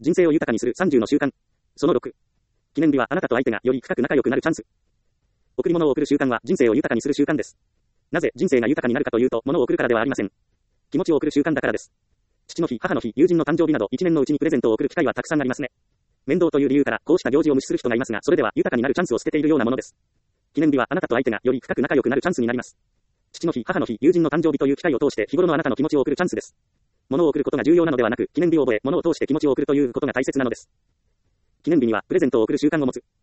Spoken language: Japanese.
人生を豊かにする30の習慣。その6。記念日はあなたと相手がより深く仲良くなるチャンス。贈り物を贈る習慣は人生を豊かにする習慣です。なぜ人生が豊かになるかというと、物を贈るからではありません。気持ちを贈る習慣だからです。父の日、母の日、友人の誕生日など一年のうちにプレゼントを贈る機会はたくさんありますね。面倒という理由からこうした行事を無視する人がいますが、それでは豊かになるチャンスを捨てているようなものです。記念日はあなたと相手がより深く仲良くなるチャンスになります。父の日、母の日、友人の誕生日という機会を通して日頃のあなたの気持ちを贈るチャンスです。物を贈ることが重要なのではなく、記念日を覚え、物を通して気持ちを贈るということが大切なのです。記念日にはプレゼントを贈る習慣を持つ。